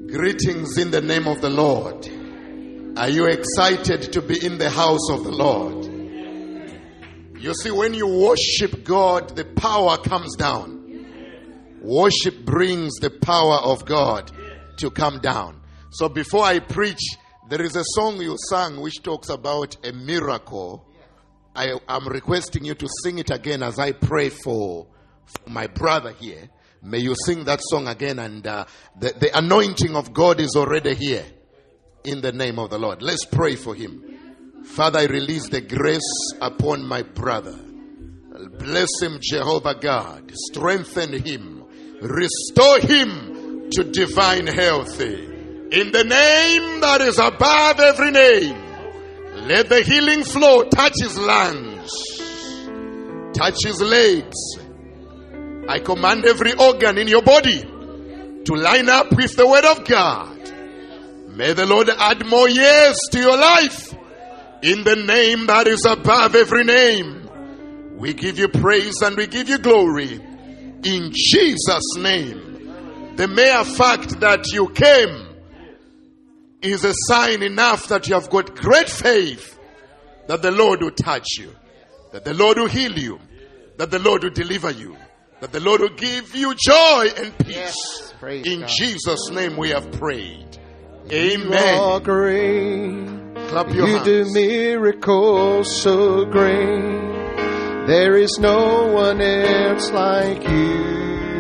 Greetings in the name of the Lord. Are you excited to be in the house of the Lord? You see, when you worship God, the power comes down. Worship brings the power of God to come down. So before I preach, there is a song you sang which talks about a miracle. I'm requesting you to sing it again as I pray for my brother here. May you sing that song again, and the anointing of God is already here in the name of the Lord. Let's pray for him. Father, I release the grace upon my brother. Bless him, Jehovah God. Strengthen him. Restore him to divine health. In the name that is above every name, let the healing flow touch his lungs, touch his legs. I command every organ in your body to line up with the word of God. May the Lord add more years to your life in the name that is above every name. We give you praise and we give you glory in Jesus' name. The mere fact that you came is a sign enough that you have got great faith that the Lord will touch you, that the Lord will heal you, that the Lord will deliver you, that the Lord will give you joy and peace. Yes, in God. Jesus' name we have prayed. You are Amen. great. Clap your You hands. do miracles so great. There is no one else like you.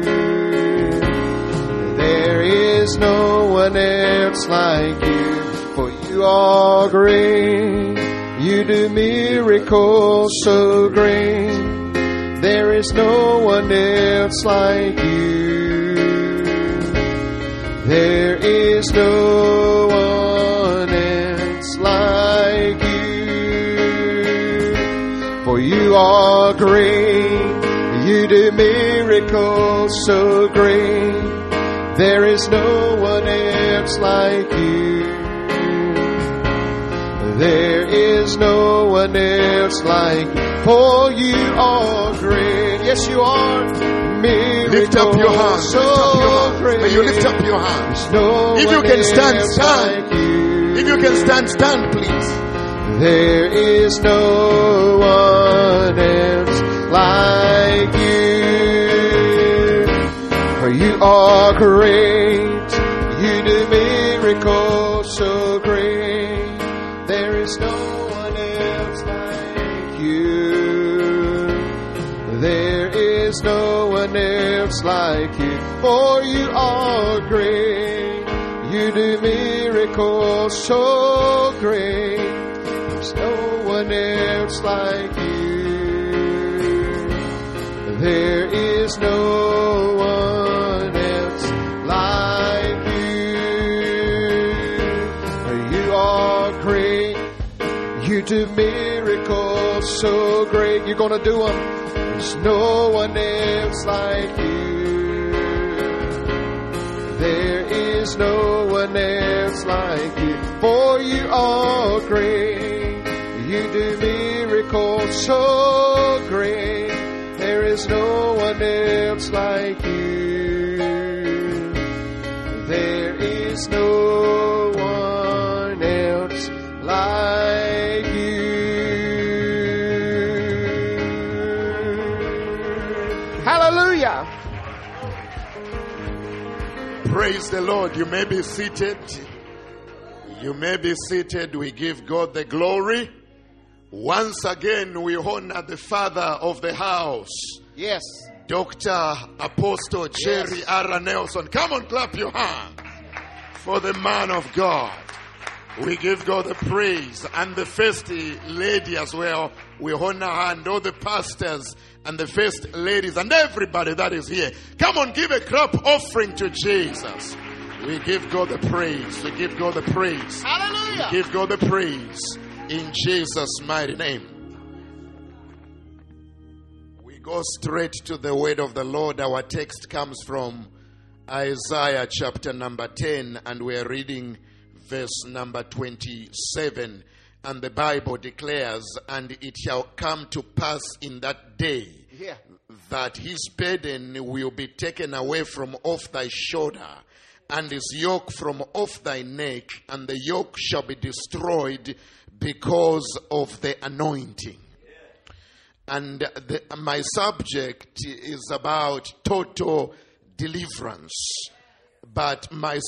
There is no one else like you. For you are great. You do miracles so great. There is no one else like you. There is no one else like you. For you are great. You do miracles so great. There is no one else like you. There is no one else like you. For you are great. Yes, you are. Lift up your hands. So Lift up your hands. great. May you lift up your hands. No If you one can stand, else stand. like you. If you can stand, stand, please. There is no one else like you. For you are great. You do miracles so great. There is no one else like you. There is no one else like you. For you are great. You do miracles so great. There's no one else like you. There is no one else like you. You are great. You do miracles so great. You're going to do them. There's no one else like you. There is no one else like you. For you are great. You do miracles so great. There is no one else like you. There is no one else like you. Hallelujah. Praise the Lord. You may be seated. You may be seated. We give God the glory. Once again, we honor the father of the house. Yes. Dr. Apostle Jerry R. Nelson. Come on, clap your hands for the man of God. We give God the praise. And the first lady as well. We honor her and all the pastors and the first ladies and everybody that is here. Come on, give a clap offering to Jesus. We give God the praise. We give God the praise. Hallelujah. We give God the praise in Jesus' mighty name. We go straight to the word of the Lord. Our text comes from Isaiah chapter number 10, and we are reading verse number 27. And the Bible declares, and it shall come to pass in that day that his burden will be taken away from off thy shoulder, and his yoke from off thy neck, and the yoke shall be destroyed because of the anointing. And my subject is about total deliverance. But my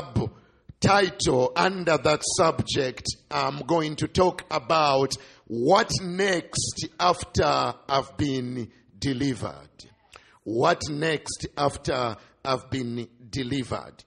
subtitle under that subject, I'm going to talk about what next after I've been delivered. What next after I've been delivered?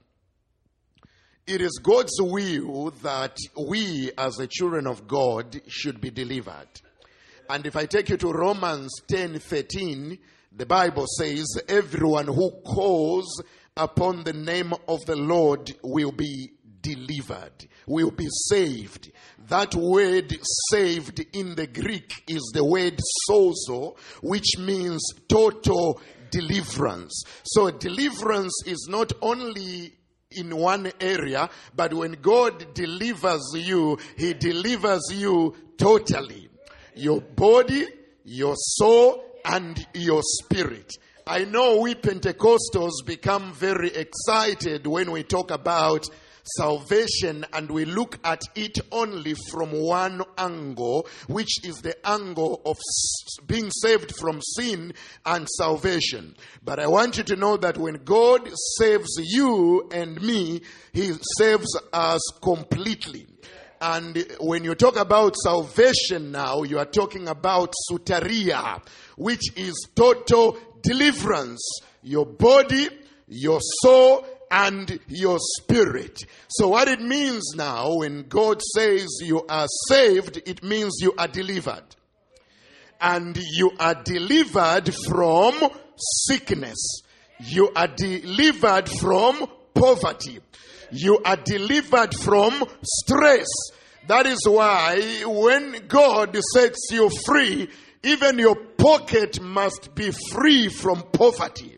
It is God's will that we as the children of God should be delivered. And if I take you to Romans 10:13, the Bible says, everyone who calls upon the name of the Lord will be delivered, will be saved. That word saved in the Greek is the word sozo, which means total deliverance. So deliverance is not only in one area, but when God delivers you, he delivers you totally. Your body, your soul, and your spirit. I know we Pentecostals become very excited when we talk about salvation and we look at it only from one angle, which is the angle of being saved from sin and salvation. But I want you to know that when God saves you and me, he saves us completely. And when you talk about salvation now, you are talking about soteria, which is total deliverance. Your body, your soul, and your spirit. So what it means now, when God says you are saved, it means you are delivered. And you are delivered from sickness. You are delivered from poverty. You are delivered from stress. That is why when God sets you free, even your pocket must be free from poverty.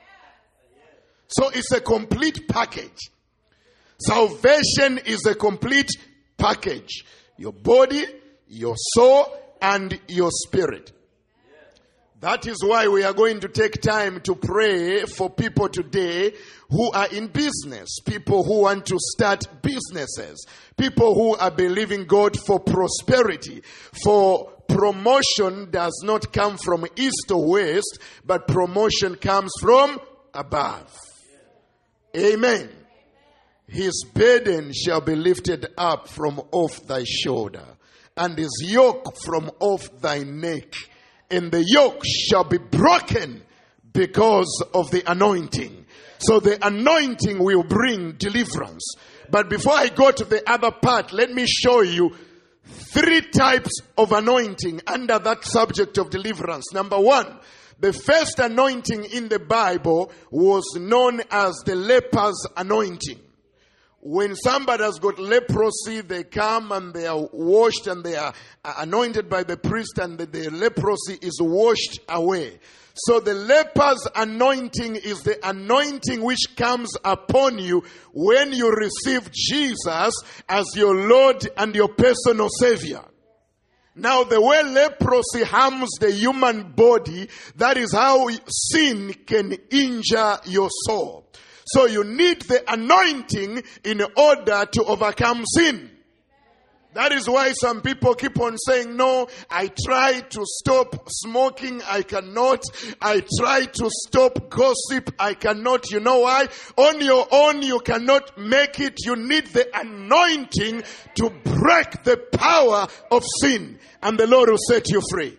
So it's a complete package. Salvation is a complete package. Your body, your soul, and your spirit. That is why we are going to take time to pray for people today who are in business, people who want to start businesses, people who are believing God for prosperity. For promotion does not come from east or west, but promotion comes from above. Amen. His burden shall be lifted up from off thy shoulder, and his yoke from off thy neck. And the yoke shall be broken because of the anointing. So the anointing will bring deliverance. But before I go to the other part, let me show you 3 types of anointing under that subject of deliverance. Number 1, the first anointing in the Bible was known as the leper's anointing. When somebody has got leprosy, they come and they are washed and they are anointed by the priest, and the leprosy is washed away. So the leper's anointing is the anointing which comes upon you when you receive Jesus as your Lord and your personal Savior. Now, the way leprosy harms the human body, that is how sin can injure your soul. So you need the anointing in order to overcome sin. That is why some people keep on saying, no, I try to stop smoking, I cannot. I try to stop gossip, I cannot. You know why? On your own, you cannot make it. You need the anointing to break the power of sin, and the Lord will set you free.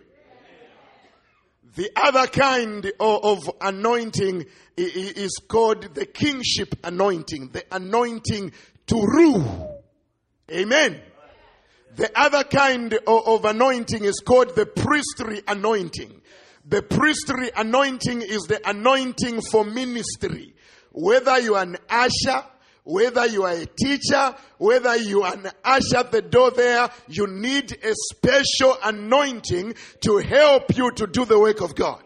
The other kind of anointing is called the kingship anointing, the anointing to rule. Amen. The other kind of anointing is called the priestly anointing. The priestly anointing is the anointing for ministry. Whether you are an usher, whether you are a teacher, whether you are an usher at the door there, you need a special anointing to help you to do the work of God.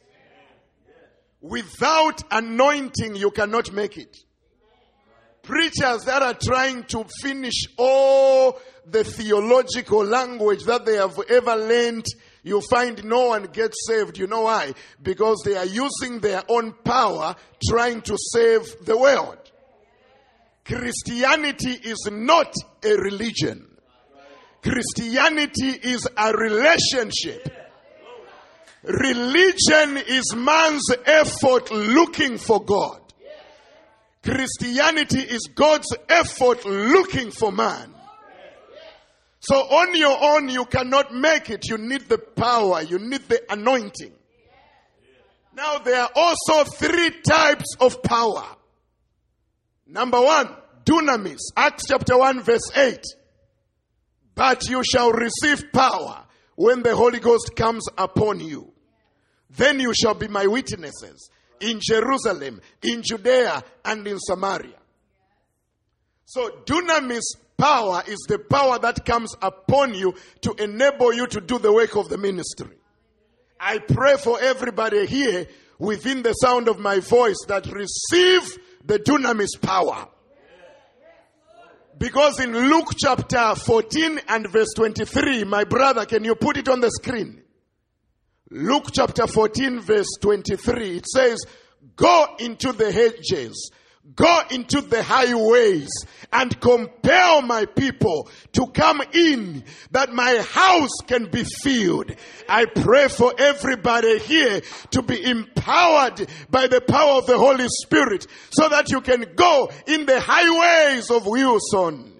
Without anointing, you cannot make it. Preachers that are trying to finish all the theological language that they have ever learned, you find no one gets saved. You know why? Because they are using their own power trying to save the world. Christianity is not a religion. Christianity is a relationship. Religion is man's effort looking for God. Christianity is God's effort looking for man. So on your own, you cannot make it. You need the power. You need the anointing. Now, there are also 3 types of power. Number 1, dunamis. Acts chapter 1 verse 8. But you shall receive power when the Holy Ghost comes upon you. Then you shall be my witnesses in Jerusalem, in Judea, and in Samaria. So dunamis power is the power that comes upon you to enable you to do the work of the ministry. I pray for everybody here within the sound of my voice that receive the dunamis power. Because in Luke chapter 14 and verse 23, my brother, can you put it on the screen? Luke chapter 14 verse 23, it says, go into the hedges, go into the highways, and compel my people to come in, that my house can be filled. I pray for everybody here to be empowered by the power of the Holy Spirit, so that you can go in the highways of Wilson,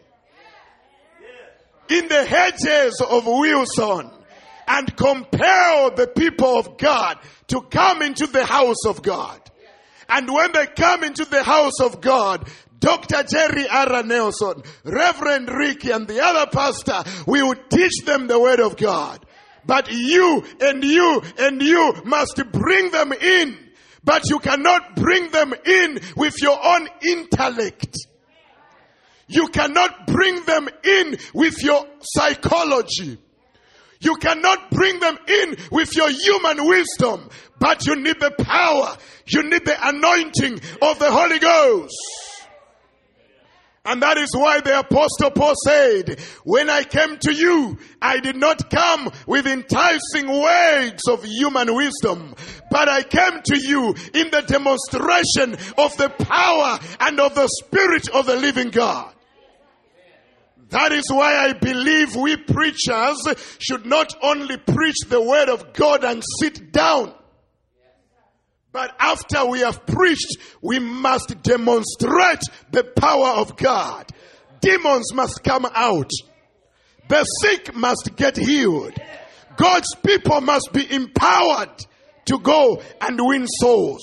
in the hedges of Wilson, and compel the people of God to come into the house of God. And when they come into the house of God, Dr. Jerry R. Nelson, Reverend Ricky, and the other pastor will teach them the word of God. But you and you and you must bring them in. But you cannot bring them in with your own intellect. You cannot bring them in with your psychology. You cannot bring them in with your human wisdom, but you need the power. You need the anointing of the Holy Ghost. And that is why the Apostle Paul said, when I came to you, I did not come with enticing words of human wisdom, but I came to you in the demonstration of the power and of the Spirit of the living God. That is why I believe we preachers should not only preach the word of God and sit down, but after we have preached, we must demonstrate the power of God. Demons must come out. The sick must get healed. God's people must be empowered to go and win souls.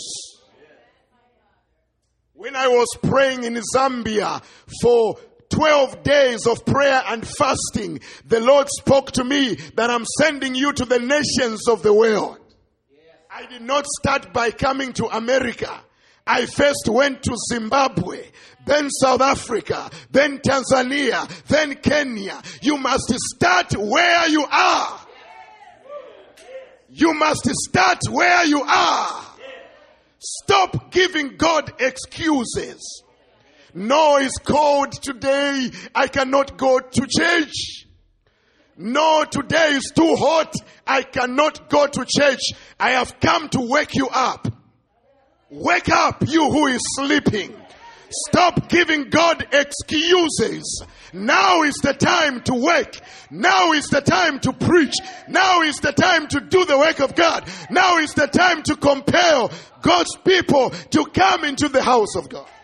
When I was praying in Zambia for 12 days of prayer and fasting, the Lord spoke to me that I'm sending you to the nations of the world. I did not start by coming to America. I first went to Zimbabwe, then South Africa, then Tanzania, then Kenya. You must start where you are. You must start where you are. Stop giving God excuses. No, it's cold today. I cannot go to church. No, today is too hot. I cannot go to church. I have come to wake you up. Wake up, you who is sleeping. Stop giving God excuses. Now is the time to wake. Now is the time to preach. Now is the time to do the work of God. Now is the time to compel God's people to come into the house of God.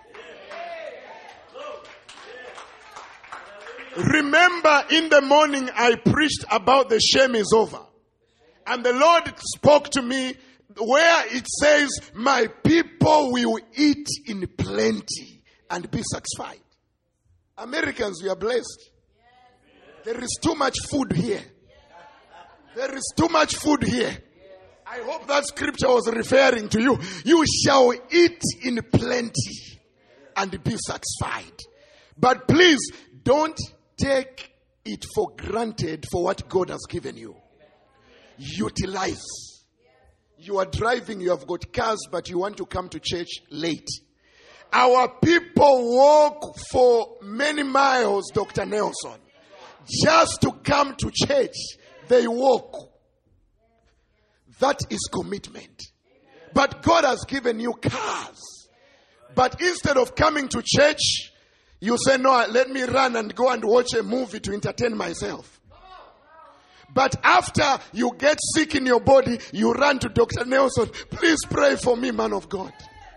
Remember, in the morning I preached about the shame is over. And the Lord spoke to me where it says, my people will eat in plenty and be satisfied. Americans, we are blessed. There is too much food here. There is too much food here. I hope that scripture was referring to you. You shall eat in plenty and be satisfied. But please, don't take it for granted for what God has given you. Utilize. You are driving, you have got cars, but you want to come to church late. Our people walk for many miles, Dr. Nelson, just to come to church. They walk. That is commitment. But God has given you cars. But instead of coming to church, You say, no, let me run and go and watch a movie to entertain myself. But after you get sick in your body, you run to Dr. Nelson. Please pray for me, man of God.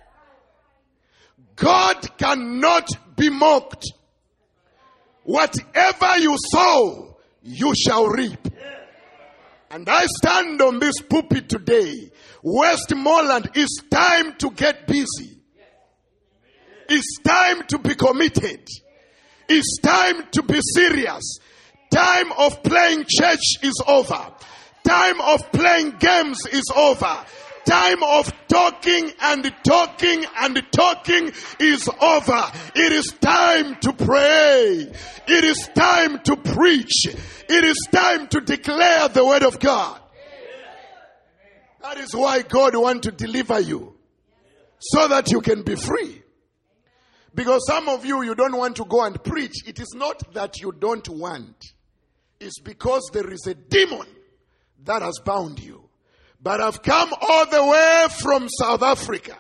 God cannot be mocked. Whatever you sow, you shall reap. And I stand on this pulpit today. Westmoreland, it's time to get busy. It's time to be committed. It's time to be serious. Time of playing church is over. Time of playing games is over. Time of talking and talking and talking is over. It is time to pray. It is time to preach. It is time to declare the word of God. That is why God wants to deliver you, so that you can be free. Because some of you don't want to go and preach. It is not that you don't want. It's because there is a demon that has bound you. But I've come all the way from South Africa.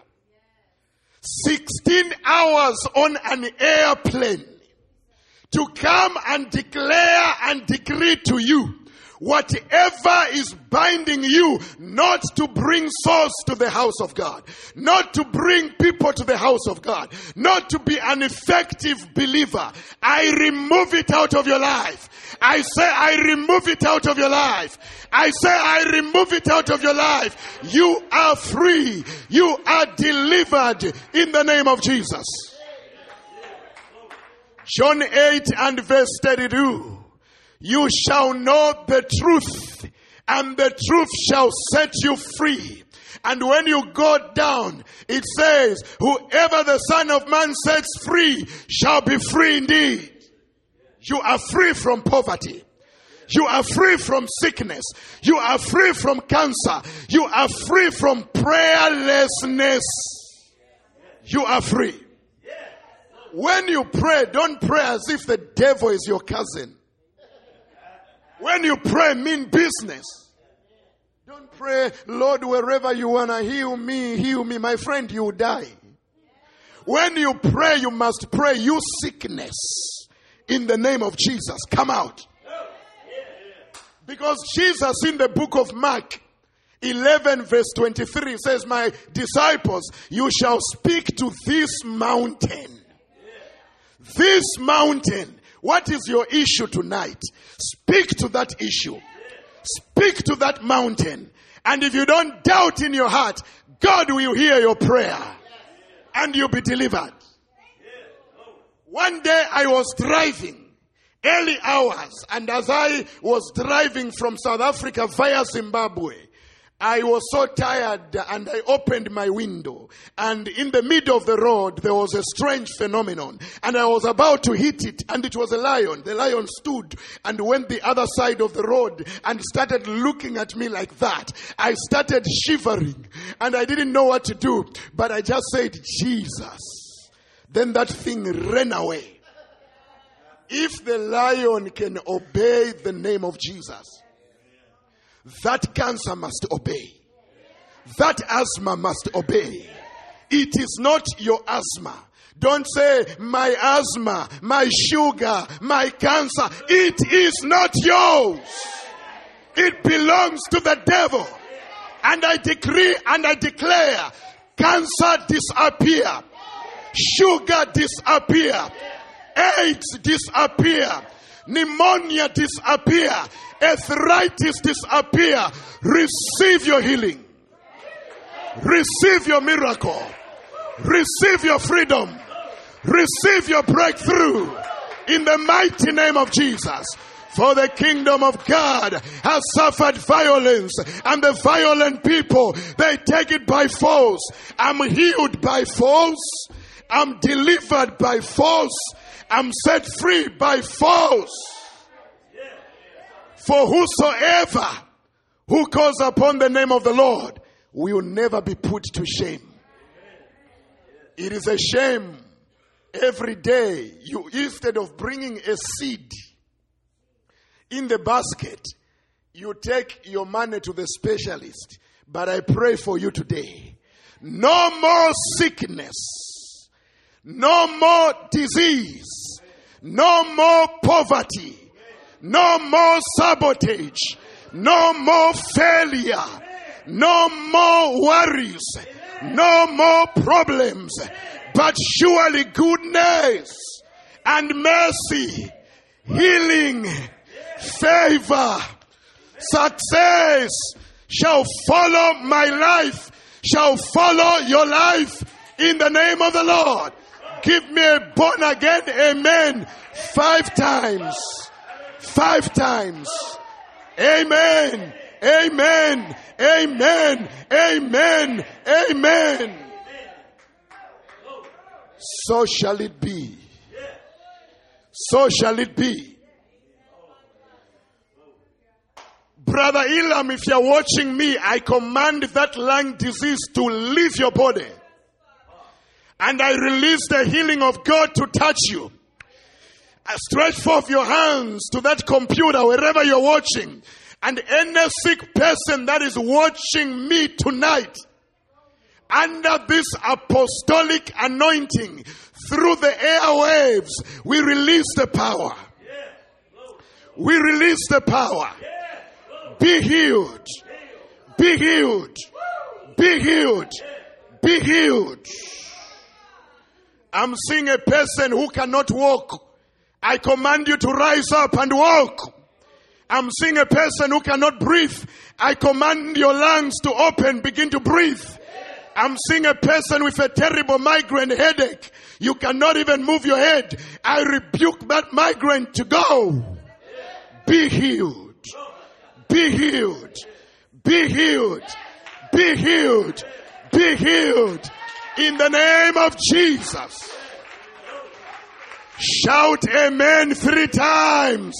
16 hours on an airplane to come and declare and decree to you whatever is binding you, not to bring souls to the house of God, not to bring people to the house of God, not to be an effective believer. I remove it out of your life. I say I remove it out of your life. I say I remove it out of your life. You are free. You are delivered in the name of Jesus. John 8 and verse 32. You shall know the truth, and the truth shall set you free. And when you go down, it says, whoever the Son of Man sets free shall be free indeed. You are free from poverty. You are free from sickness. You are free from cancer. You are free from prayerlessness. You are free. When you pray, don't pray as if the devil is your cousin. When you pray, mean business. Don't pray, Lord, wherever you want to heal me, heal me. My friend, you will die. When you pray, you must pray, you sickness, in the name of Jesus, come out. Because Jesus in the book of Mark 11 verse 23 says, my disciples, you shall speak to this mountain. This mountain. What is your issue tonight? Speak to that issue. Speak to that mountain. And if you don't doubt in your heart, God will hear your prayer. And you'll be delivered. One day I was driving, early hours. And as I was driving from South Africa via Zimbabwe, I was so tired and I opened my window. And in the middle of the road, there was a strange phenomenon. And I was about to hit it, and it was a lion. The lion stood and went the other side of the road and started looking at me like that. I started shivering and I didn't know what to do. But I just said, Jesus. Then that thing ran away. If the lion can obey the name of Jesus, that cancer must obey. That asthma must obey. It is not your asthma. Don't say, my asthma, my sugar, my cancer. It is not yours. It belongs to the devil. And I decree and I declare, cancer disappear. Sugar disappear. AIDS disappear. Pneumonia disappear. Arthritis disappear. Receive your healing. Receive your miracle. Receive your freedom. Receive your breakthrough. In the mighty name of Jesus. For the kingdom of God has suffered violence, and the violent people, they take it by force. I'm healed by force. I'm delivered by force. I'm set free by force. For whosoever who calls upon the name of the Lord will never be put to shame. It is a shame every day you, instead of bringing a seed in the basket, you take your money to the specialist. But I pray for you today. No more sickness. No more disease. No more poverty. No more sabotage. No more failure. No more worries. No more problems. But surely goodness and mercy, healing, favor, success shall follow my life, shall follow your life in the name of the Lord. Give me a born again amen 5 times. 5 times. Amen. Amen. Amen. Amen. Amen. So shall it be. So shall it be. Brother Elam, if you're watching me, I command that lung disease to leave your body. And I release the healing of God to touch you. Stretch forth your hands to that computer wherever you're watching. And any sick person that is watching me tonight, under this apostolic anointing, through the airwaves, we release the power. We release the power. Be healed. Be healed. Be healed. Be healed. I'm seeing a person who cannot walk. I command you to rise up and walk. I'm seeing a person who cannot breathe. I command your lungs to open, begin to breathe. I'm seeing a person with a terrible migraine headache. You cannot even move your head. I rebuke that migraine to go. Be healed. Be healed. Be healed. Be healed. Be healed. In the name of Jesus. Shout amen 3 times.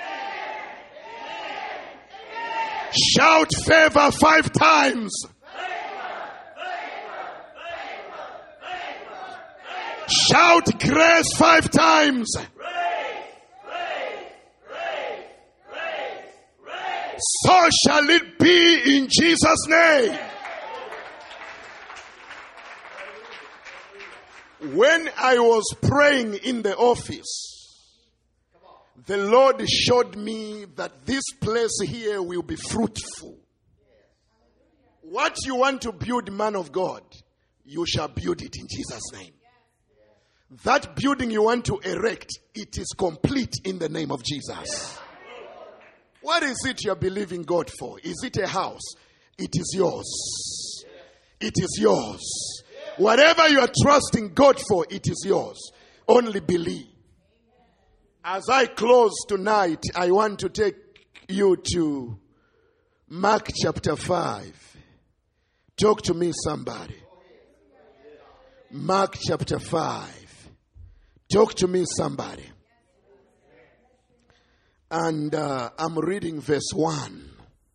Shout favor 5 times. Shout grace 5 times. So shall it be in Jesus' name. When I was praying in the office, the Lord showed me that this place here will be fruitful. What you want to build, man of God, you shall build it in Jesus' name. That building you want to erect, it is complete in the name of Jesus. What is it you're believing God for? Is it a house? It is yours. It is yours. Whatever you are trusting God for, it is yours. Only believe. As I close tonight, I want to take you to Mark chapter 5. Talk to me, somebody. Mark chapter 5. Talk to me, somebody. And I'm reading verse 1.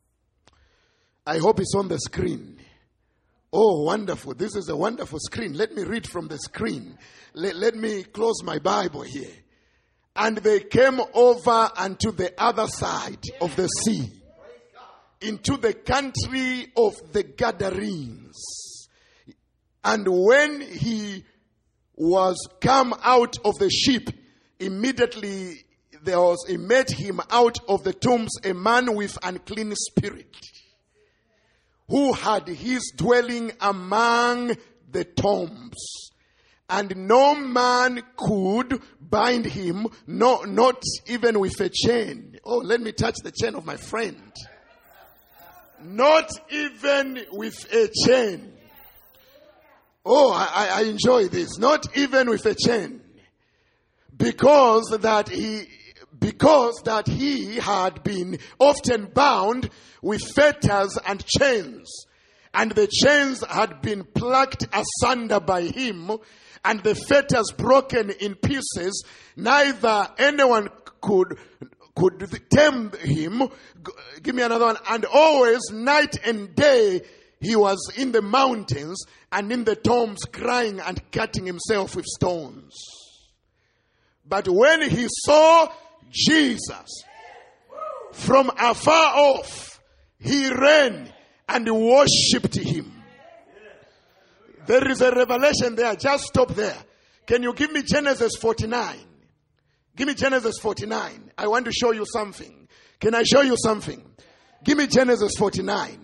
I hope it's on the screen. Oh, wonderful. This is a wonderful screen. Let me read from the screen. Let me close my Bible here. And they came over unto the other side of the sea, into the country of the Gadarenes. And when he was come out of the ship, immediately he met him out of the tombs a man with unclean spirit, who had his dwelling among the tombs. And no man could bind him, not even with a chain. Oh, let me touch the chain of my friend. Not even with a chain. Oh, I enjoy this. Not even with a chain. Because that he had been often bound with fetters and chains, and the chains had been plucked asunder by him, and the fetters broken in pieces. Neither anyone could tame him. Give me another one. And always, night and day, he was in the mountains and in the tombs, crying and cutting himself with stones. But when he saw Jesus from afar off, he ran and worshipped him. There is a revelation there. Just stop there. Can you give me Genesis 49? Give me Genesis 49. I want to show you something. Can I show you something? Give me Genesis 49.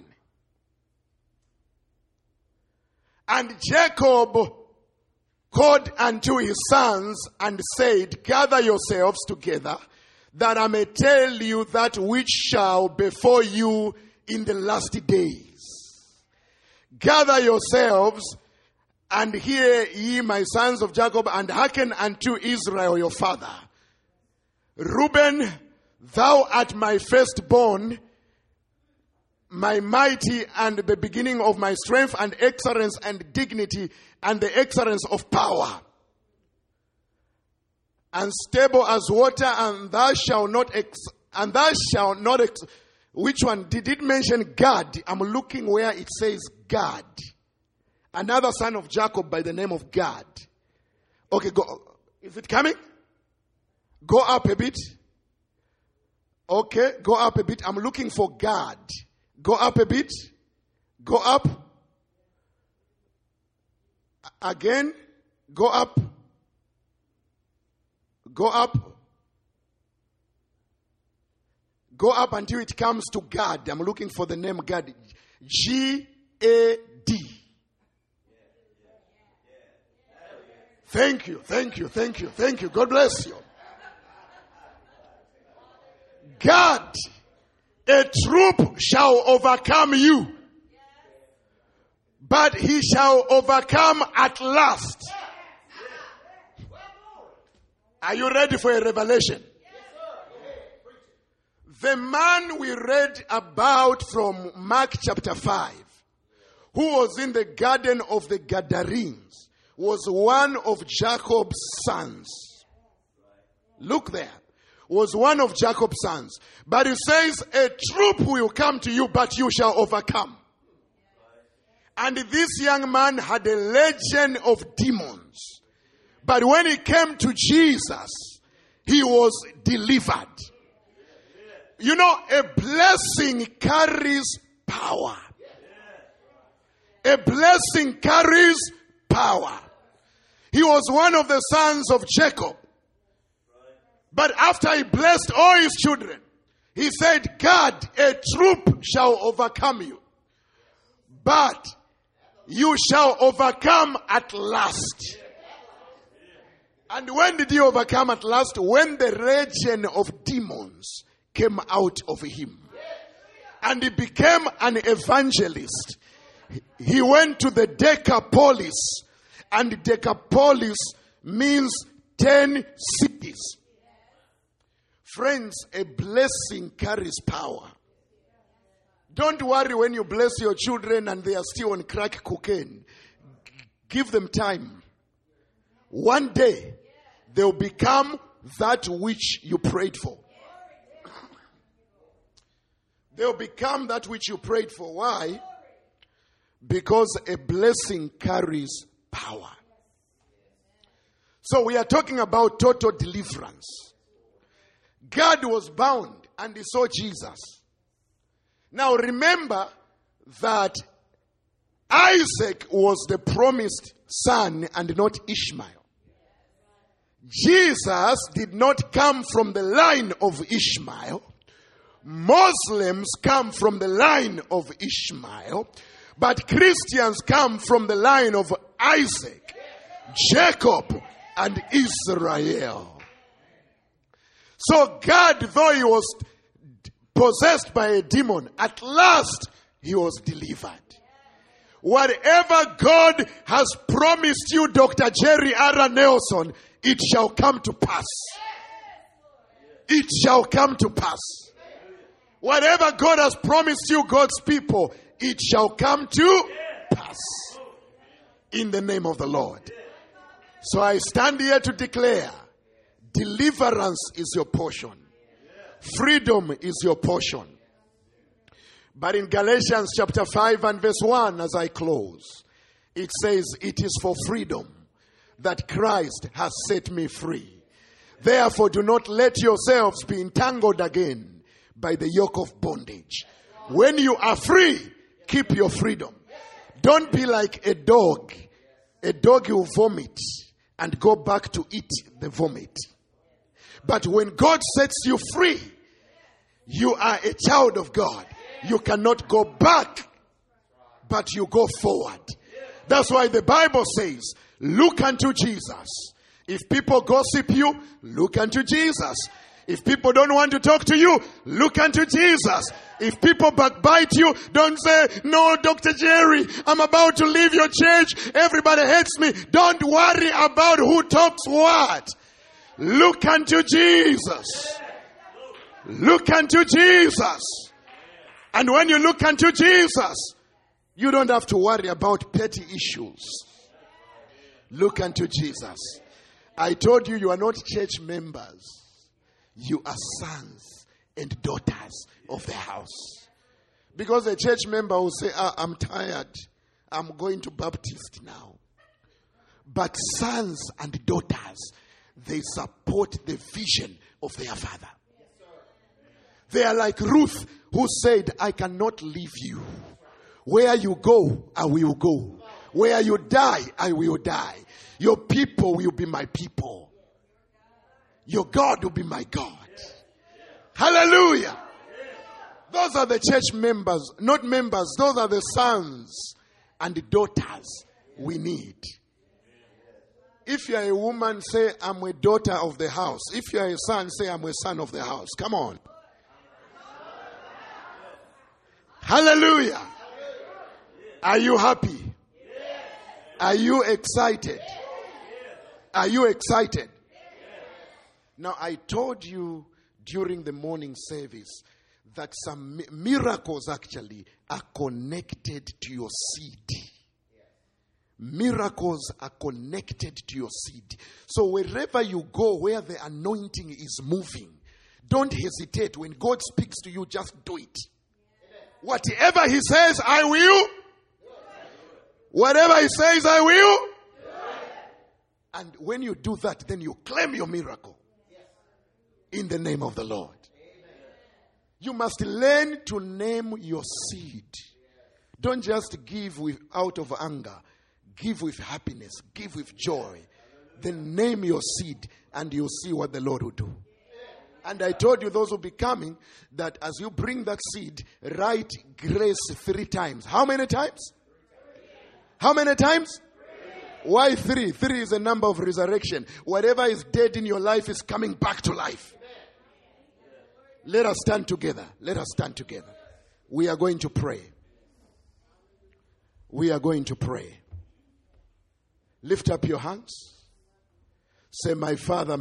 And Jacob called unto his sons and said, gather yourselves together, that I may tell you that which shall befall you in the last days. Gather yourselves, and hear ye, my sons of Jacob, and hearken unto Israel your father. Reuben, thou art my firstborn, my mighty, and the beginning of my strength, and excellence, and dignity, and the excellence of power. And stable as water, and thou shalt not which one? Did it mention God? I'm looking where it says God. Another son of Jacob by the name of God. Okay, go. Is it coming? Go up a bit. Okay, go up a bit. I'm looking for God. Go up a bit. Go up. Again. Go up. Go up. Go up until it comes to God. I'm looking for the name God. G-A-D. Thank you, thank you, thank you, thank you. God bless you. God, a troop shall overcome you, but he shall overcome at last. Are you ready for a revelation? The man we read about from Mark chapter 5, who was in the garden of the Gadarenes, was one of Jacob's sons. Look there. Was one of Jacob's sons. But it says, a troop will come to you, but you shall overcome. And this young man had a legion of demons. But when he came to Jesus, he was delivered. You know, a blessing carries power. A blessing carries power. He was one of the sons of Jacob. But after he blessed all his children, he said, God, a troop shall overcome you. But you shall overcome at last. And when did he overcome at last? When the legion of demons came out of him. And he became an evangelist. He went to the Decapolis. And Decapolis means 10 cities. Friends, a blessing carries power. Don't worry when you bless your children and they are still on crack cocaine. Give them time. One day, they'll become that which you prayed for. They'll become that which you prayed for. Why? Because a blessing carries power. So we are talking about total deliverance. God was bound and he saw Jesus. Now remember that Isaac was the promised son and not Ishmael. Jesus did not come from the line of Ishmael. Muslims come from the line of Ishmael. But Christians come from the line of Isaac, Jacob, and Israel. So God, though he was possessed by a demon, at last he was delivered. Whatever God has promised you, Dr. Jerry R. Nelson, it shall come to pass. It shall come to pass. Whatever God has promised you, God's people, it shall come to pass. In the name of the Lord. So I stand here to declare, deliverance is your portion. Freedom is your portion. But in Galatians chapter 5 and verse 1, as I close, it says, it is for freedom that Christ has set me free. Therefore, do not let yourselves be entangled again by the yoke of bondage. When you are free, keep your freedom. Don't be like a dog. A dog will vomit and go back to eat the vomit. But when God sets you free, you are a child of God. You cannot go back, but you go forward. That's why the Bible says, look unto Jesus. If people gossip you, look unto Jesus. If people don't want to talk to you, look unto Jesus. If people backbite you, don't say, no, Dr. Jerry, I'm about to leave your church. Everybody hates me. Don't worry about who talks what. Look unto Jesus. Look unto Jesus. And when you look unto Jesus, you don't have to worry about petty issues. Look unto Jesus. I told you, you are not church members. You are sons and daughters of the house. Because a church member will say, I'm tired. I'm going to Baptist now. But sons and daughters, they support the vision of their father. They are like Ruth, who said, I cannot leave you. Where you go, I will go. Where you die, I will die. Your people will be my people. Your God will be my God. Hallelujah. Those are the church members, not members. Those are the sons and daughters we need. If you are a woman, say, I'm a daughter of the house. If you are a son, say, I'm a son of the house. Come on. Hallelujah. Are you happy? Are you excited? Are you excited? Now, I told you during the morning service that some miracles actually are connected to your seed. Miracles are connected to your seed. So wherever you go, where the anointing is moving, don't hesitate. When God speaks to you, just do it. Whatever He says, I will. Whatever He says, I will. And when you do that, then you claim your miracle. In the name of the Lord. You must learn to name your seed. Don't just give out of anger. Give with happiness. Give with joy. Then name your seed and you'll see what the Lord will do. And I told you, those will be coming, that as you bring that seed, write grace 3 times. How many times? How many times? Why 3? 3 is a number of resurrection. Whatever is dead in your life is coming back to life. Let us stand together. Let us stand together. We are going to pray. We are going to pray. Lift up your hands. Say, my Father,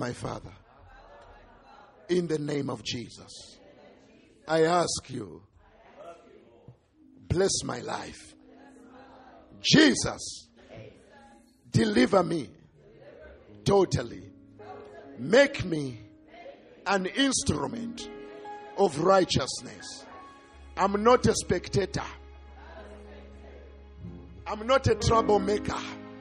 in the name of Jesus, I ask you, bless my life. Jesus, deliver me totally. Make me an instrument of righteousness. I'm not a spectator. I'm not a troublemaker.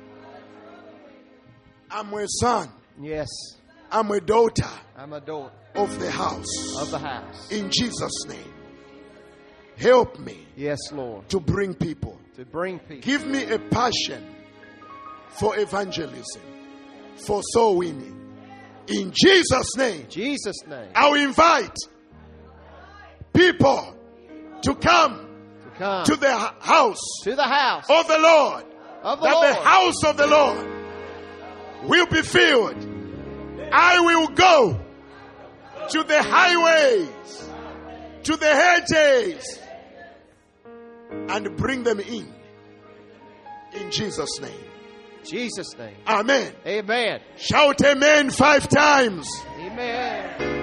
I'm a son. Yes. I'm a daughter. I'm a daughter of the house. of the house. In Jesus' name. Help me. Yes, Lord. To bring people. To bring people. Give me a passion for evangelism, for soul winning. In Jesus' name. Jesus' name. I will invite people to come to the house to the house of the Lord. the house of the Lord will be filled. I will go to the highways, to the hedges, and bring them in Jesus' name. Jesus' name. Amen. Amen. Shout amen 5 times. Amen.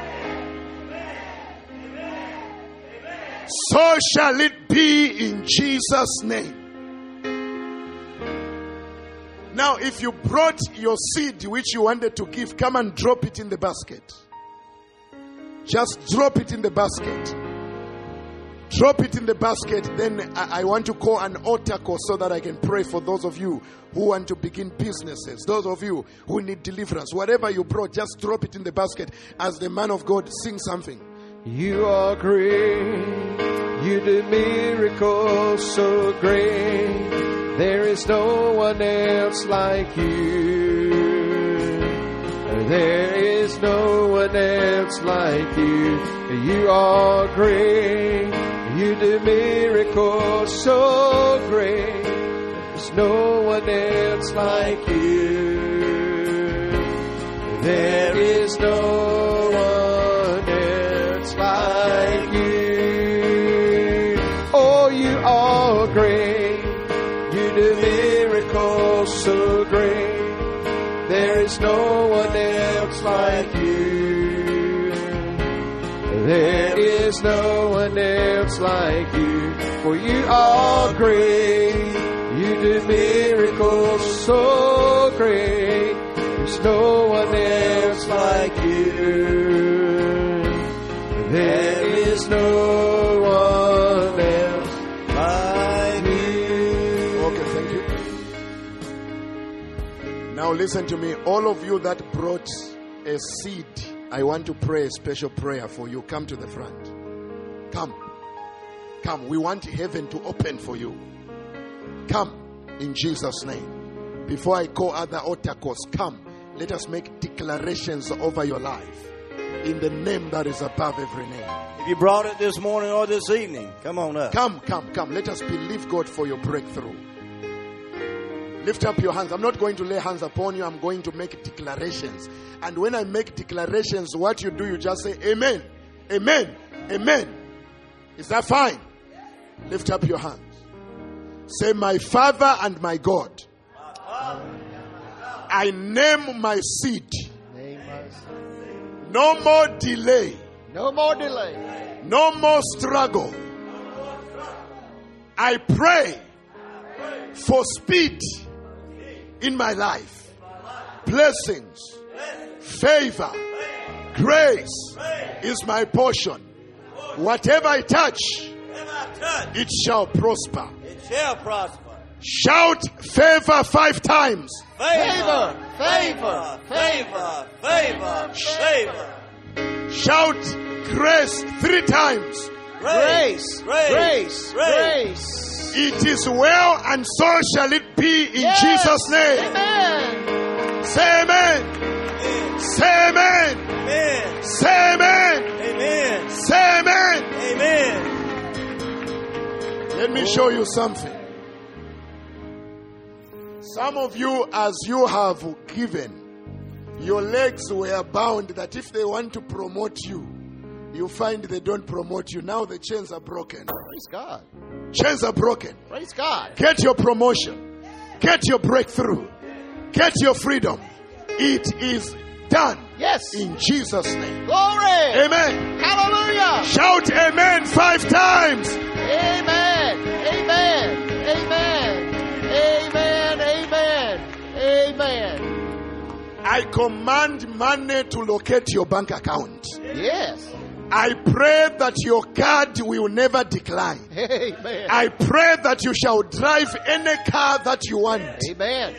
So shall it be in Jesus' name. Now, if you brought your seed which you wanted to give, come and drop it in the basket. Just drop it in the basket. Drop it in the basket. Then I want to call an altar call so that I can pray for those of you who want to begin businesses. Those of you who need deliverance. Whatever you brought, just drop it in the basket as the man of God sings something. You are great. You do miracles so great. There is no one else like you. no one else like you. You are great. You do miracles so great. There's no one else like you. There is no one else like you. Oh, you are great. You do miracles so great. There is no one else like you. There is no one else like you. For you are great. You do miracles so great. There's no one else like you. There is no one else like you. Okay, thank you. Now listen to me. All of you that brought a seed, I want to pray a special prayer for you. Come to the front. Come. Come. We want heaven to open for you. Come in Jesus' name. Before I call other altar calls, come. Let us make declarations over your life in the name that is above every name. If you brought it this morning or this evening, come on up. Come. Let us believe God for your breakthrough. Lift up your hands. I'm not going to lay hands upon you. I'm going to make declarations. And when I make declarations, what you do, you just say, Amen, Amen, Amen. Is that fine? Lift up your hands. Say, my Father and my God, I name my seed. No more delay. No more delay. No more struggle. I pray for speed in my life. Blessings, favor, grace is my portion. Whatever I touch, it shall prosper. It shall prosper. Shout favor 5 times. Favor, favor, favor, favor, favor. Shout grace 3 times. Grace, grace, grace. It is well, and so shall it be in Jesus' name. Amen. Say amen. Say amen. Amen. Say amen. Amen. Say amen. Amen. Let me show you something. Some of you, as you have given, your legs were bound that if they want to promote you, you find they don't promote you. Now the chains are broken. Praise God. Chains are broken. Praise God. Get your promotion. Get your breakthrough. Get your freedom. It is done. Yes. In Jesus' name. Glory. Amen. Hallelujah. Shout amen 5 times. Amen. Amen. Amen. Amen. Amen. Amen. I command money to locate your bank account. Yes. I pray that your card will never decline. Amen. I pray that you shall drive any car that you want. Amen.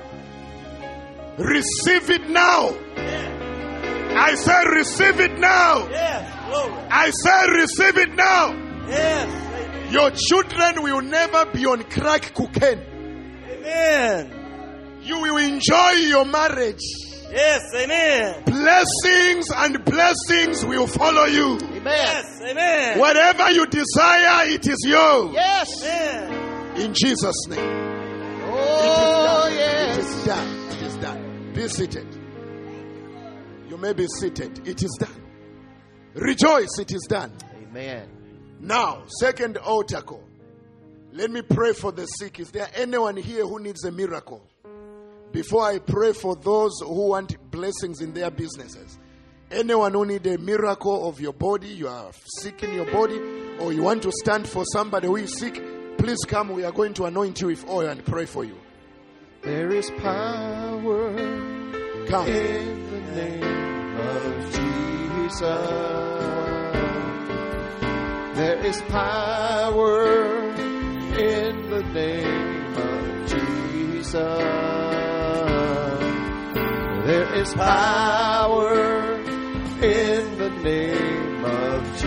Receive it now. I say receive it now. Yes, glory. I say receive it now. Yes. Your children will never be on crack cocaine. Amen. You will enjoy your marriage. Yes, amen. Blessings and blessings will follow you. Amen. Yes, amen. Whatever you desire, it is yours. Yes. Amen. In Jesus' name. Oh, It yes. is done. It is done. Be seated. You may be seated. It is done. Rejoice. It is done. Amen. Now, second altar call. Let me pray for the sick. Is there anyone here who needs a miracle? Before I pray for those who want blessings in their businesses. Anyone who needs a miracle of your body, you are sick in your body, or you want to stand for somebody who is sick, please come. We are going to anoint you with oil and pray for you. There is power Come. in the name of Jesus. There is power in the name of Jesus. There is power in the name of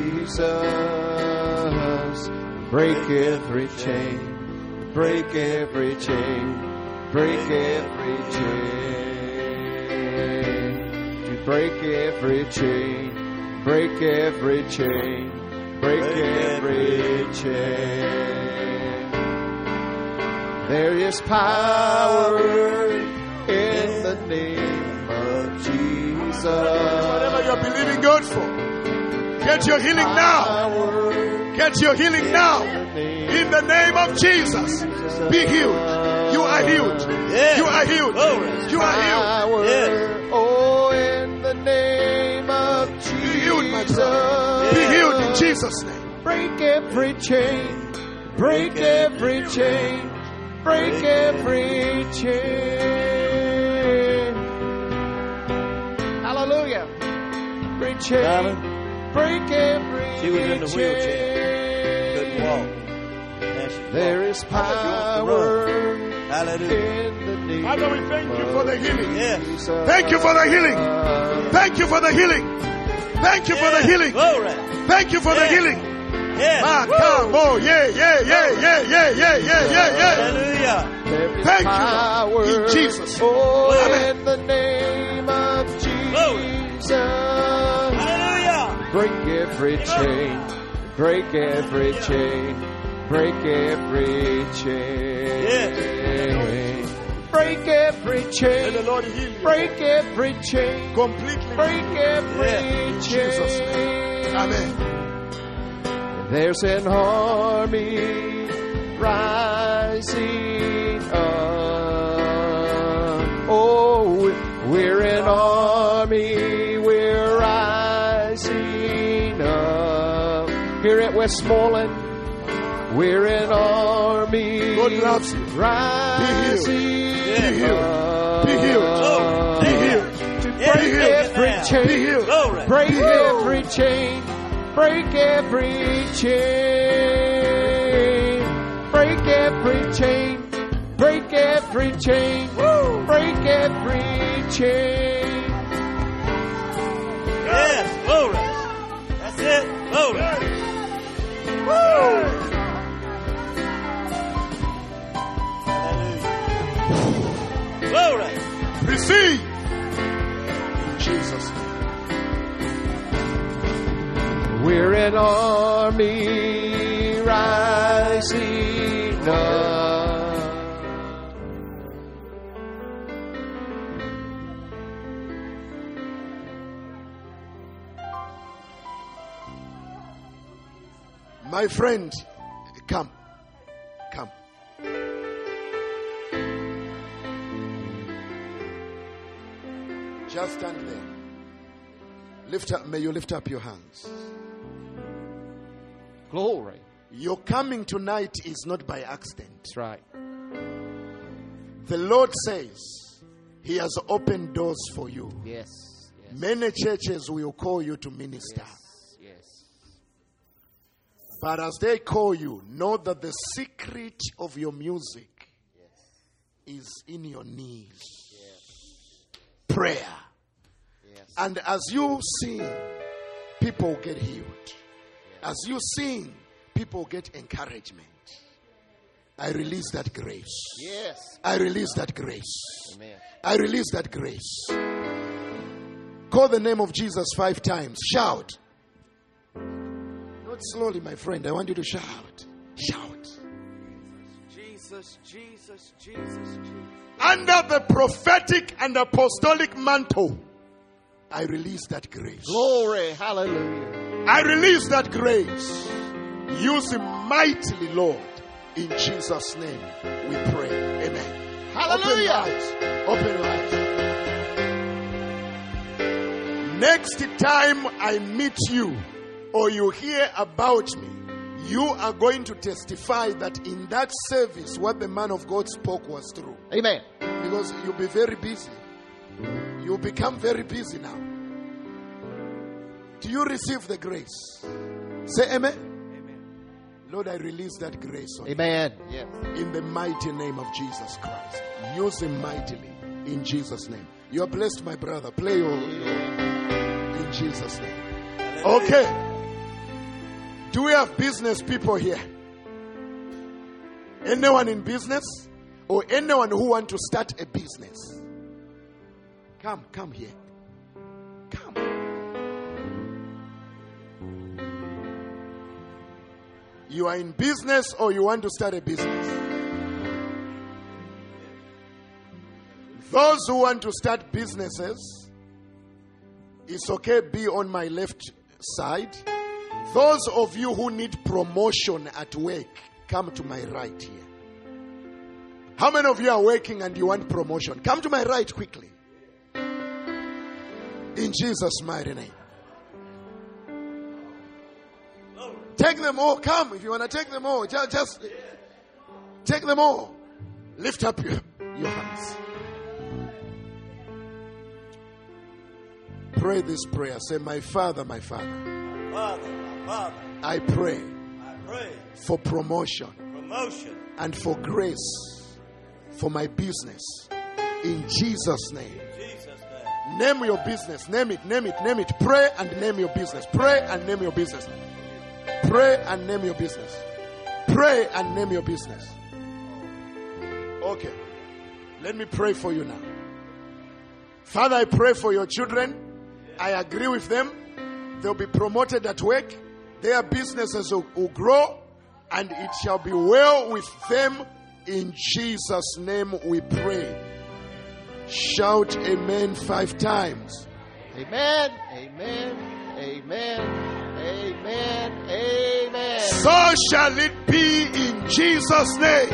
Jesus. Break every chain, break every chain, break every chain. To break every chain, break every chain, break every chain. There is power in the name of Jesus. Whatever you're believing God for, get your healing now. Get your healing now. In the name of Jesus. Be healed. You are healed. You are healed. You are healed. Oh, in the name of Jesus. Be healed, my brother. Be healed in Jesus' name. Break every chain. Break every chain. Break every chain. Hallelujah. Every chain. Break every She was in the chain. wheelchair. Couldn't walk. Now she There walks. is power Hallelujah. in the name Father, we thank you for the healing. Yes. Thank you for the healing. Thank you for the healing. Thank you for the healing. Glory. Thank you for the Yes. healing. Yes. Ah, come, oh, yeah. Hallelujah. There is Thank you, power Lord, in Jesus. Oh, Amen. in the name of Jesus. Hallelujah. Break every chain. Break every chain. Break every chain. Yes. Break every May the chain. Lord heal you Break every chain. completely. Break every Yes. Jesus' chain. Amen. There's an army rising up. Oh, we're an army. We're rising up. Here at Westmoreland, we're an army. God loves you. Rising Be healed. Be healed. up. Be healed. To Yes. break Be healed. every Be chain. Be healed. Glory. Break Be healed. every chain. Break every chain. Break every chain. Break every chain. Break every chain. Yes. Glory. That's it. Glory. Hallelujah. Glory. Receive. In Jesus' name. We're an army rising up. My friend, come. Come. Just stand there. Lift up, may you lift up your hands. Glory. Your coming tonight is not by accident. That's right. The Lord says He has opened doors for you. Yes. Many churches will call you to minister. Yes. But as they call you, know that the secret of your music is in your knees. Prayer. Yes. And as you sing, people get healed. As you sing, people get encouragement. I release that grace. Yes. I release that grace. Amen. I release that grace. Call the name of Jesus 5 times. Shout. Not slowly, my friend. I want you to shout. Shout. Jesus, Jesus, Jesus, Jesus. Under the prophetic and apostolic mantle, I release that grace. Glory. Hallelujah. I release that grace. Use Him mightily, Lord. In Jesus' name we pray. Amen. Hallelujah. Open your eyes. Open your eyes. Next time I meet you or you hear about me, you are going to testify that in that service what the man of God spoke was true. Amen. Because you'll be very busy. You'll become very busy now. Do you receive the grace? Say amen. Amen. Lord, I release that grace on you. Amen. Yes. In the mighty name of Jesus Christ. Use Him mightily. In Jesus' name. You are blessed, my brother. Play your in Jesus' name. Okay. Do we have business people here? Anyone in business? Or anyone who want to start a business? Come here. You are in business or you want to start a business. Those who want to start businesses, it's okay, be on my left side. Those of you who need promotion at work, come to my right here. How many of you are working and you want promotion? Come to my right quickly. In Jesus' mighty name. Take them all. Come if you want to take them all. Just take them all. Lift up your hands. Pray this prayer. Say, my Father, my Father. Father, my Father. I pray Pray for promotion and for grace for my business. In Jesus' name. Name your business. Name it. Name it. Name it. Pray and name your business. Pray and name your business. Pray and name your business. Pray and name your business. Okay. Let me pray for you now. Father, I pray for your children. I agree with them. They'll be promoted at work. Their businesses will grow. And it shall be well with them. In Jesus' name we pray. Shout amen 5 times. Amen. Amen. Amen. Amen. Amen. So shall it be in Jesus' name.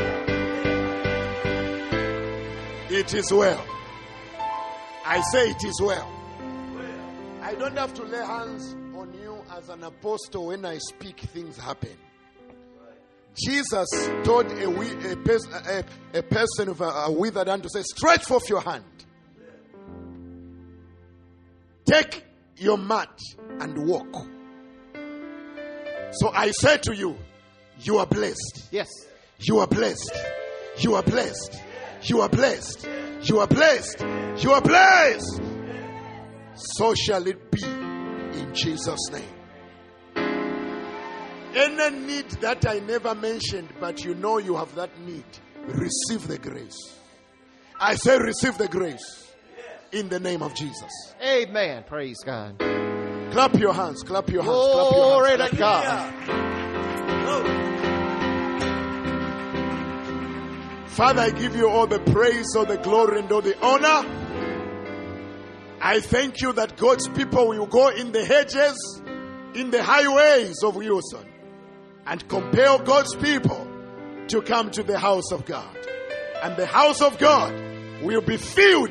It is well. I say it is well. I don't have to lay hands on you as an apostle. When I speak, things happen. Jesus told a person with a withered hand to say, stretch forth your hand. Take your mat and walk. So I say to you, you are blessed. Yes. You are blessed. You are blessed. You are blessed. You are blessed. You are blessed. So shall it be in Jesus' name. Any need that I never mentioned, but you know you have that need, receive the grace. I say receive the grace in the name of Jesus. Amen. Praise God. Clap your hands. Clap your hands. Glory clap to your hands. God. Father, I give you all the praise, all the glory, and all the honor. I thank you that God's people will go in the hedges, in the highways of Houston, and compel God's people to come to the house of God. And the house of God will be filled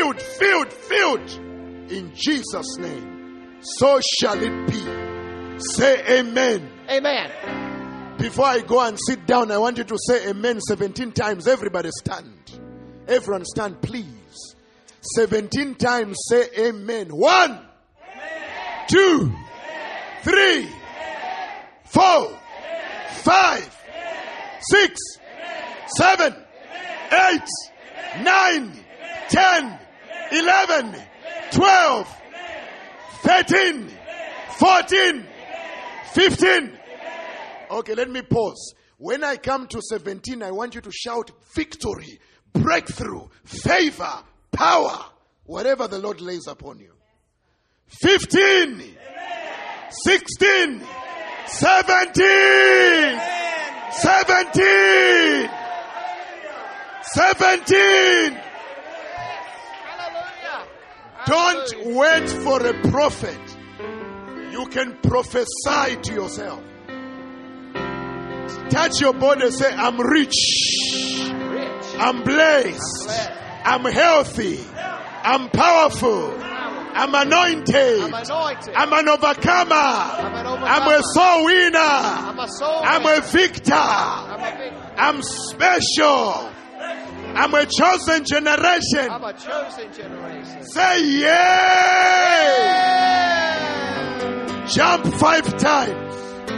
in Jesus' name. So shall it be. Say amen. Amen. Before I go and sit down, I want you to say amen 17 times. Everybody stand. Everyone stand, please. 17 times say amen. 1, amen. 2, amen. 3, amen. 4, 5, 6, 7, 8, 9, 10, 11, 12, 13, 14, 15. Okay, let me pause. When I come to 17, I want you to shout victory, breakthrough, favor, power, whatever the Lord lays upon you. 15, 16, 17, 17, 17. Don't wait for a prophet. You can prophesy to yourself. Touch your body and say, I'm rich. I'm blessed. I'm healthy. I'm powerful. I'm anointed. I'm an overcomer. I'm a soul winner. I'm a victor. I'm special. I'm a chosen generation. I'm a chosen generation. Say yeah. Jump 5 times.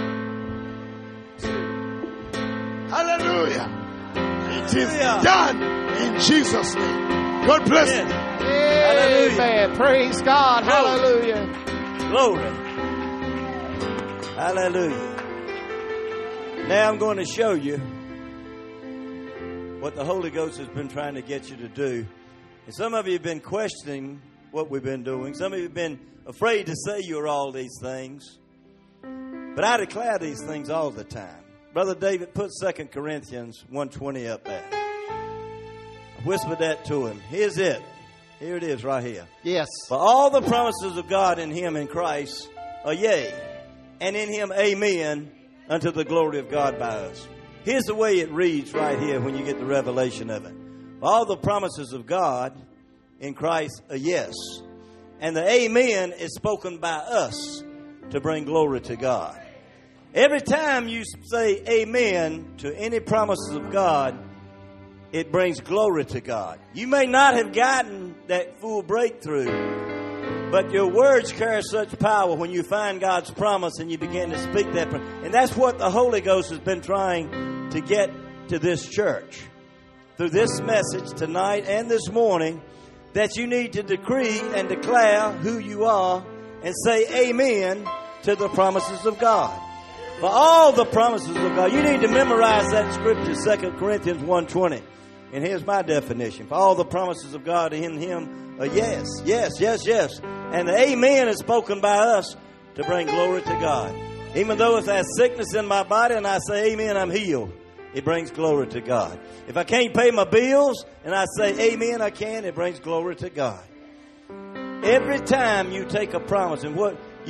Hallelujah. It is done in Jesus' name. God bless you. Amen. Praise God. Hallelujah. Glory. Hallelujah. Now I'm going to show you what the Holy Ghost has been trying to get you to do. And some of you have been questioning what we've been doing. Some of you have been afraid to say you're all these things. But I declare these things all the time. Brother David, put 2 Corinthians 1:20 up there. Whisper that to him. Here's it. Here it is right here. Yes. For all the promises of God in him, in Christ, are yea, and in him amen, unto the glory of God by us. Here's the way it reads right here when you get the revelation of it. For all the promises of God in Christ are yes. And the amen is spoken by us to bring glory to God. Every time you say amen to any promises of God, it brings glory to God. You may not have gotten that full breakthrough, but your words carry such power when you find God's promise and you begin to speak that. And that's what the Holy Ghost has been trying to get to this church. Through this message tonight and this morning, that you need to decree and declare who you are and say amen to the promises of God. For all the promises of God, you need to memorize that scripture, 2 Corinthians 1:20. And here's my definition. For all the promises of God in him are yes, yes, yes, yes. And the amen is spoken by us to bring glory to God. Even though if there's sickness in my body and I say amen, I'm healed, it brings glory to God. If I can't pay my bills and I say amen, I can, it brings glory to God. Every time you take a promise, and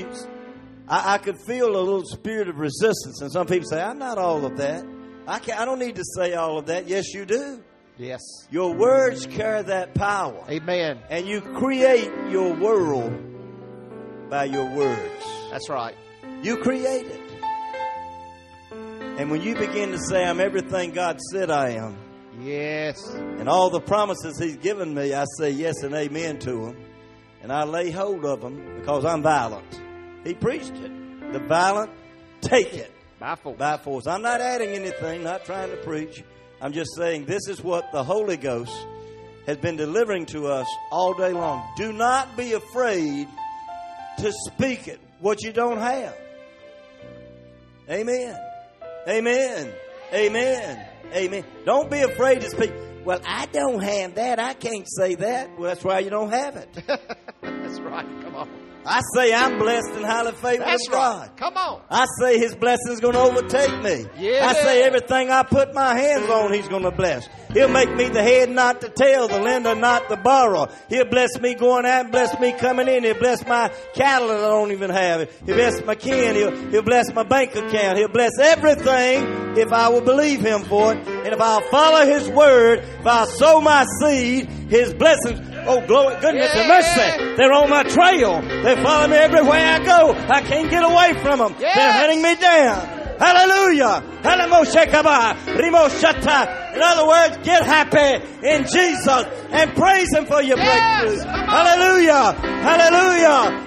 I could feel a little spirit of resistance. And some people say, I'm not all of that. I don't need to say all of that. Yes, you do. Yes. Your words carry that power. Amen. And you create your world by your words. That's right. You create it. And when you begin to say, I'm everything God said I am. Yes. And all the promises he's given me, I say yes and amen to them. And I lay hold of them because I'm violent. He preached it. The violent take it. By force. By force. I'm not adding anything, not trying to preach. I'm just saying this is what the Holy Ghost has been delivering to us all day long. Do not be afraid to speak it, what you don't have. Amen. Amen. Amen. Amen. Don't be afraid to speak. Well, I don't have that. I can't say that. Well, that's why you don't have it. That's right. Come on. I say I'm blessed and highly favored of God. Right. Come on. I say his blessing is going to overtake me. Yeah. I say everything I put my hands on, he's going to bless. He'll make me the head, not the tail, the lender, not the borrower. He'll bless me going out and bless me coming in. He'll bless my cattle that I don't even have. He'll bless my kin. He'll bless my bank account. He'll bless everything if I will believe him for it. And if I'll follow his word, if I'll sow my seed, his blessings, oh, glory, goodness and mercy, they're on my trail. They follow me everywhere I go. I can't get away from them. Yes. They're hunting me down. Hallelujah. In other words, get happy in Jesus and praise him for your breakthrough. Hallelujah. Hallelujah.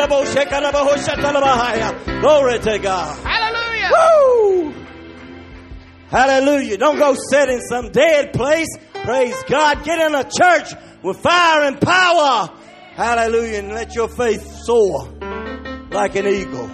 Glory to God. Hallelujah. Woo! Hallelujah. Don't go sit in some dead place. Praise God. Get in a church with fire and power. Hallelujah. And let your faith soar like an eagle.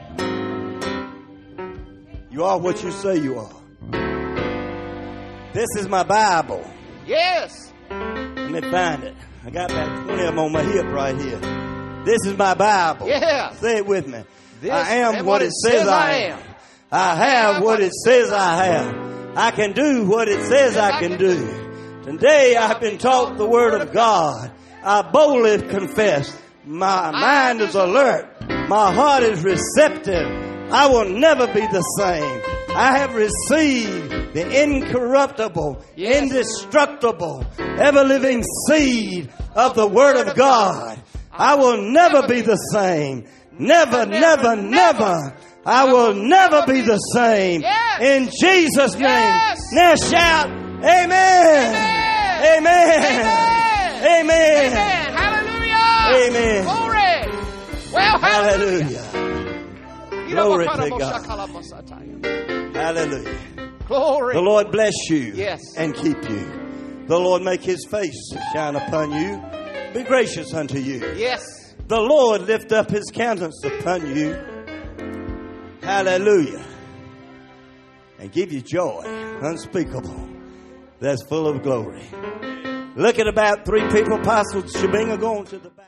You are what you say you are. This is my Bible. Yes. Let me find it. I got about 20 of them on my hip right here. This is my Bible. Yes. Say it with me. This I am what it says I am. I have what it says I have. I can do what it says I can do. Today I've been taught the word of God. I boldly confess. My mind is alert. My heart is receptive. I will never be the same. I have received the incorruptible, indestructible, ever-living seed of the Word of God. I will never be the same. Never, never, never. I will never be the same. In Jesus' name. Now shout, Amen. Amen. Amen. Hallelujah. Amen. Glory. Well, hallelujah. Glory to God. Hallelujah. Glory. The Lord bless you and keep you. The Lord make his face shine upon you. Be gracious unto you. Yes. The Lord lift up his countenance upon you. Hallelujah. And give you joy unspeakable that's full of glory. Look at about 3 people. Apostle Shabinga going to the back.